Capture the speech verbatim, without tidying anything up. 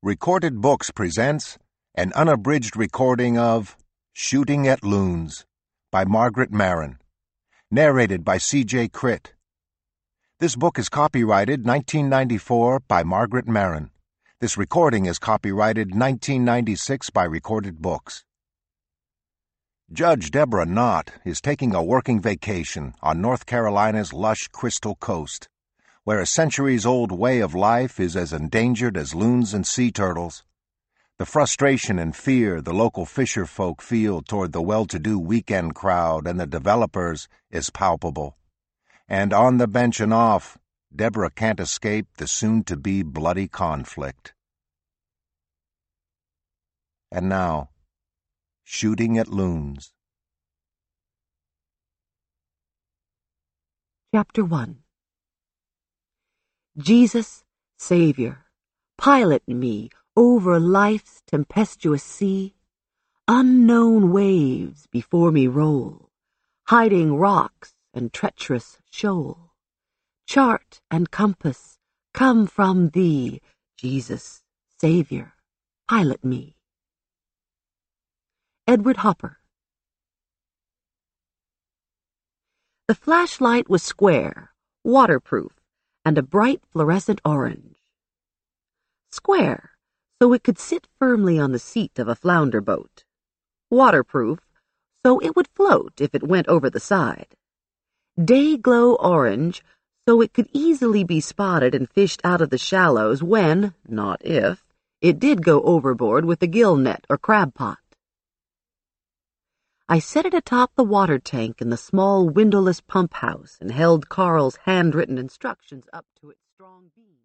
Recorded Books presents an unabridged recording of Shooting at Loons by Margaret Maron, narrated by C J Critt. This book is copyrighted nineteen ninety-four by Margaret Maron. This recording is copyrighted nineteen ninety-six by Recorded Books. Judge Deborah Knott is taking a working vacation on North Carolina's lush Crystal Coast, where a centuries-old way of life is as endangered as loons and sea turtles. The frustration and fear the local fisher folk feel toward the well-to-do weekend crowd and the developers is palpable. And on the bench and off, Deborah can't escape the soon-to-be bloody conflict. And now, Shooting at Loons. Chapter one. Jesus, Savior, pilot me over life's tempestuous sea. Unknown waves before me roll, hiding rocks and treacherous shoal. Chart and compass come from thee, Jesus, Savior, pilot me. Edward Hopper. The flashlight was square, waterproof, and a bright fluorescent orange. Square, so it could sit firmly on the seat of a flounder boat. Waterproof, so it would float if it went over the side. Day-glow orange, so it could easily be spotted and fished out of the shallows when, not if, it did go overboard with the gill net or crab pot. I set it atop the water tank in the small windowless pump house and held Carl's handwritten instructions up to its strong beam.